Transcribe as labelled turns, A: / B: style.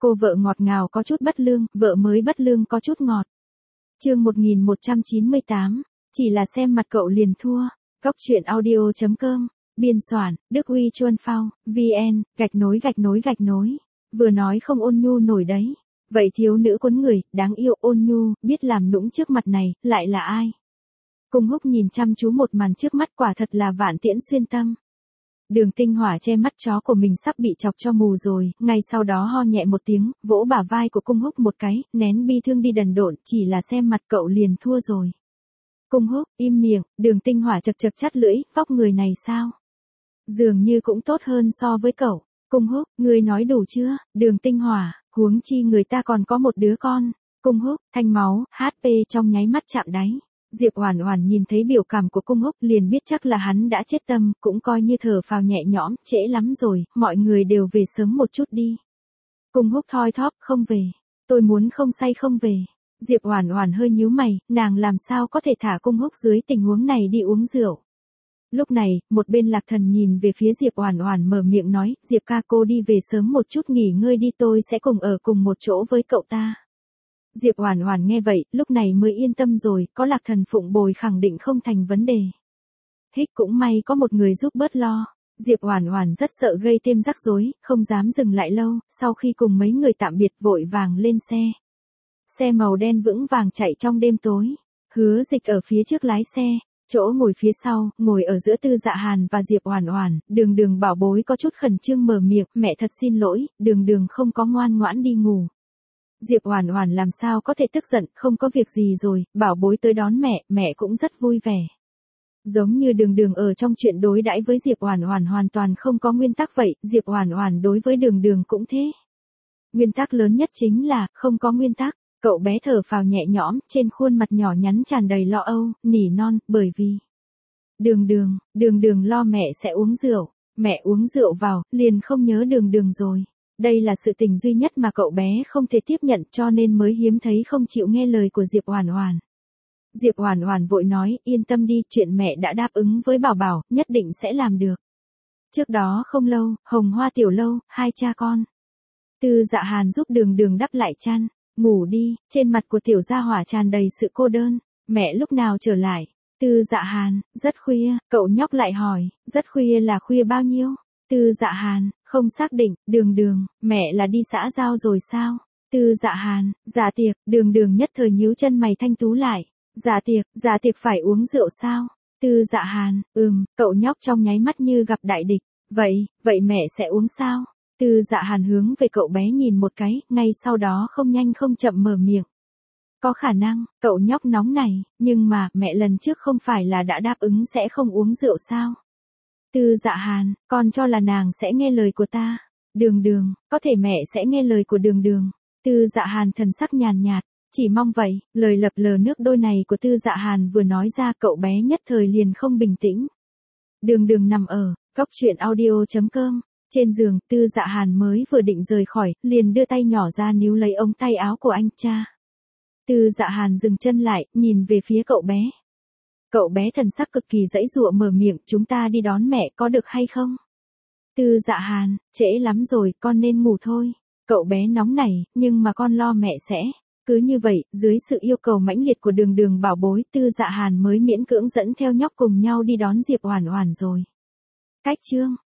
A: Cô vợ ngọt ngào có chút bất lương, vợ mới bất lương có chút ngọt. Chương 1198, chỉ là xem mặt cậu liền thua. Góc truyện audio.com, biên soạn, Đức Huy Chuân Phao, VN, gạch nối. Vừa nói không ôn nhu nổi đấy. Vậy thiếu nữ cuốn người, đáng yêu ôn nhu, biết làm nũng trước mặt này, lại là ai? Cung Húc nhìn chăm chú một màn trước mắt quả thật là vạn tiễn xuyên tâm. Đường Tinh Hỏa che mắt chó của mình sắp bị chọc cho mù rồi, ngay sau đó ho nhẹ một tiếng, vỗ bả vai của Cung Húc một cái, nén bi thương đi đần độn, chỉ là xem mặt cậu liền thua rồi. Cung Húc, im miệng, Đường Tinh Hỏa chật chắt lưỡi, vóc người này sao? Dường như cũng tốt hơn so với cậu. Cung Húc, ngươi nói đủ chưa? Đường Tinh Hỏa, huống chi người ta còn có một đứa con. Cung Húc, thanh máu, HP trong nháy mắt chạm đáy. Diệp Oản Oản nhìn thấy biểu cảm của Cung Húc liền biết chắc là hắn đã chết tâm, cũng coi như thở phào nhẹ nhõm, trễ lắm rồi, mọi người đều về sớm một chút đi. Cung Húc thoi thóp, không về. Tôi muốn không say không về. Diệp Oản Oản hơi nhíu mày, nàng làm sao có thể thả Cung Húc dưới tình huống này đi uống rượu. Lúc này, một bên Lạc Thần nhìn về phía Diệp Oản Oản mở miệng nói, Diệp ca cô đi về sớm một chút nghỉ ngơi đi, tôi sẽ cùng ở cùng một chỗ với cậu ta. Diệp Oản Oản nghe vậy, lúc này mới yên tâm rồi, có Lạc Thần phụng bồi khẳng định không thành vấn đề. Hích cũng may có một người giúp bớt lo. Diệp Oản Oản rất sợ gây thêm rắc rối, không dám dừng lại lâu, sau khi cùng mấy người tạm biệt vội vàng lên xe. Xe màu đen vững vàng chạy trong đêm tối. Hứa Dịch ở phía trước lái xe, chỗ ngồi phía sau, ngồi ở giữa Tư Dạ Hàn và Diệp Oản Oản, Đường Đường bảo bối có chút khẩn trương mở miệng, mẹ thật xin lỗi, Đường Đường không có ngoan ngoãn đi ngủ. Diệp Oản Oản làm sao có thể tức giận, không có việc gì rồi, bảo bối tới đón mẹ, mẹ cũng rất vui vẻ. Giống như Đường Đường ở trong chuyện đối đãi với Diệp Oản Oản hoàn toàn không có nguyên tắc vậy, Diệp Oản Oản đối với Đường Đường cũng thế. Nguyên tắc lớn nhất chính là không có nguyên tắc. Cậu bé thở phào nhẹ nhõm, trên khuôn mặt nhỏ nhắn tràn đầy lo âu, nỉ non, bởi vì Đường Đường lo mẹ sẽ uống rượu, mẹ uống rượu vào, liền không nhớ Đường Đường rồi. Đây là sự tình duy nhất mà cậu bé không thể tiếp nhận cho nên mới hiếm thấy không chịu nghe lời của Diệp Oản Oản. Diệp Oản Oản vội nói, yên tâm đi, chuyện mẹ đã đáp ứng với Bảo Bảo, nhất định sẽ làm được. Trước đó không lâu, Hồng Hoa Tiểu Lâu, hai cha con. Tư Dạ Hàn giúp Đường Đường đắp lại chăn, ngủ đi, trên mặt của Tiểu Gia Hỏa tràn đầy sự cô đơn, mẹ lúc nào trở lại? Tư Dạ Hàn, rất khuya, cậu nhóc lại hỏi, rất khuya là khuya bao nhiêu? Tư Dạ Hàn, không xác định, Đường Đường, mẹ là đi xã giao rồi sao? Tư Dạ Hàn, dạ tiệc, Đường Đường nhất thời nhíu chân mày thanh tú lại, dạ tiệc phải uống rượu sao? Tư Dạ Hàn, cậu nhóc trong nháy mắt như gặp đại địch, vậy mẹ sẽ uống sao? Tư Dạ Hàn hướng về cậu bé nhìn một cái, ngay sau đó không nhanh không chậm mở miệng. Có khả năng, cậu nhóc nóng này, nhưng mà, mẹ lần trước không phải là đã đáp ứng sẽ không uống rượu sao? Tư Dạ Hàn, con cho là nàng sẽ nghe lời của ta. Đường Đường, có thể mẹ sẽ nghe lời của Đường Đường. Tư Dạ Hàn thần sắc nhàn nhạt, chỉ mong vậy, lời lập lờ nước đôi này của Tư Dạ Hàn vừa nói ra cậu bé nhất thời liền không bình tĩnh. Đường Đường nằm ở, góc truyện audio.com. Trên giường, Tư Dạ Hàn mới vừa định rời khỏi, liền đưa tay nhỏ ra níu lấy ống tay áo của anh cha. Tư Dạ Hàn dừng chân lại, nhìn về phía cậu bé. Cậu bé thần sắc cực kỳ giãy giụa mở miệng, chúng ta đi đón mẹ có được hay không? Tư Dạ Hàn, trễ lắm rồi, con nên ngủ thôi. Cậu bé nóng nảy, nhưng mà con lo mẹ sẽ. Cứ như vậy, dưới sự yêu cầu mãnh liệt của Đường Đường bảo bối, Tư Dạ Hàn mới miễn cưỡng dẫn theo nhóc cùng nhau đi đón Diệp Oản Oản rồi. Cách chương